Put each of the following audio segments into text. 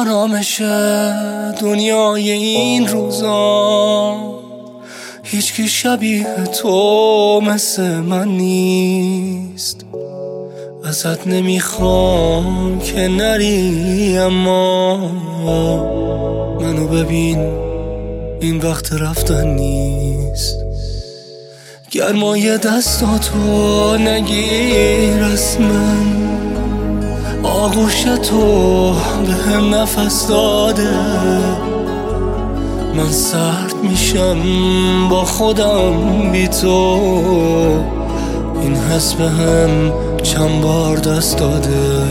آرامش دنیای این روزا هیچکی شبیه تو مثل من نیست. ازت نمیخوام که نری، اما منو ببین، این وقت رفتن نیست. گرمای دستاتو نگیر از من، آغوش تو به هم نفس داده. من سرد میشم با خودم بی تو، این حس به هم چند بار دست داده.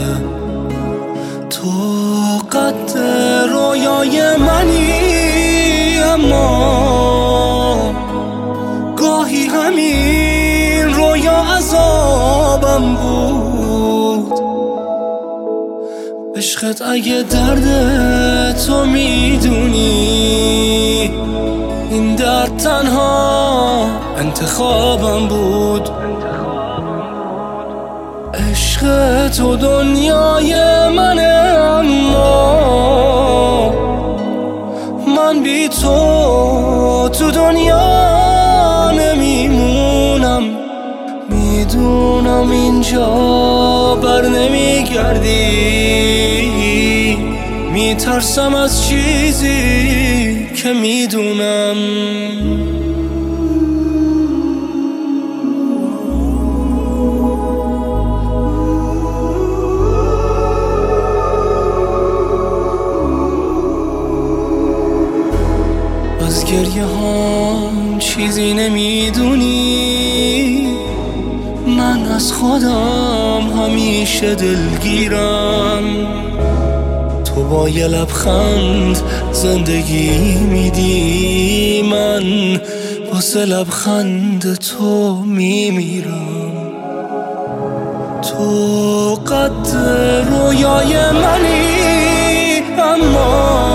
تو قد رویای منی، اما گاهی همین رویا عذابم بود. عشقت اگه درد تو میدونی، این درد تنها انتخابم بود. عشق تو دنیای منه، اما من بی تو دنیا نمیمونم. میدونم اینجا بر نمیگردی، میترسم از چیزی که میدونم. از گریه هم چیزی نمیدونی، من از خودم همیشه دلگیرم. تو با یه لبخند زندگی میدی، من واسه لبخند تو میمیرم. تو قد رویای منی، اما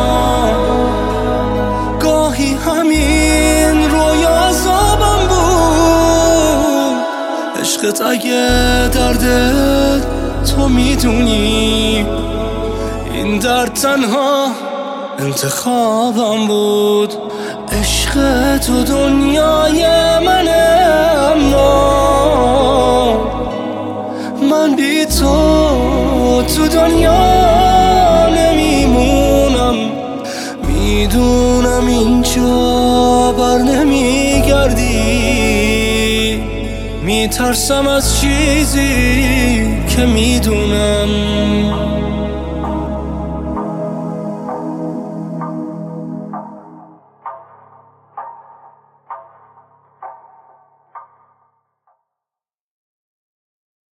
گاهی همین رویا عذابم بود. عشقت اگه درد تو میدونی، این درد تنها انتخابم بود. عشق تو دنیای منه، اما من بی تو دنیا نمیمونم. میدونم اینجا بر نمیگردی، میترسم از چیزی که میدونم.